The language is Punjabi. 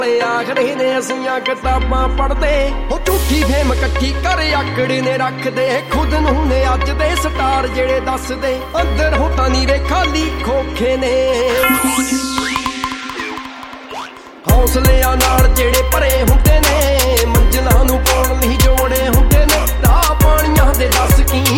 ਆਖੜੇ ਨੇ ਅਸੀਆਂ ਕਿਤਾਬਾਂ ਪੜ੍ਹਦੇ ਉਹ ਝੂਠੀ ਫੇਮ ਇਕੱਠੀ ਕਰ ਆਕੜੇ ਨੇ ਰੱਖਦੇ ਖੁਦ ਨੂੰ ਨੇ ਅੱਜ ਦੇ ਸਟਾਰ ਜਿਹੜੇ ਦੱਸਦੇ ਅੰਦਰ ਹੋਤਾਂ ਨੀਰੇ ਖਾਲੀ ਖੋਖੇ ਨੇ ਹੌਸਲਿਆਂ ਨਾਲ ਜਿਹੜੇ ਭਰੇ ਹੁੰਦੇ ਨੇ ਮੰਜ਼ਿਲਾਂ ਨੂੰ ਪਾਉਣ ਲਈ ਜੋੜੇ ਹੁੰਦੇ ਨੇ ਰਾਹ ਪਾਣੀਆਂ ਦੇ ਦੱਸ ਕੀ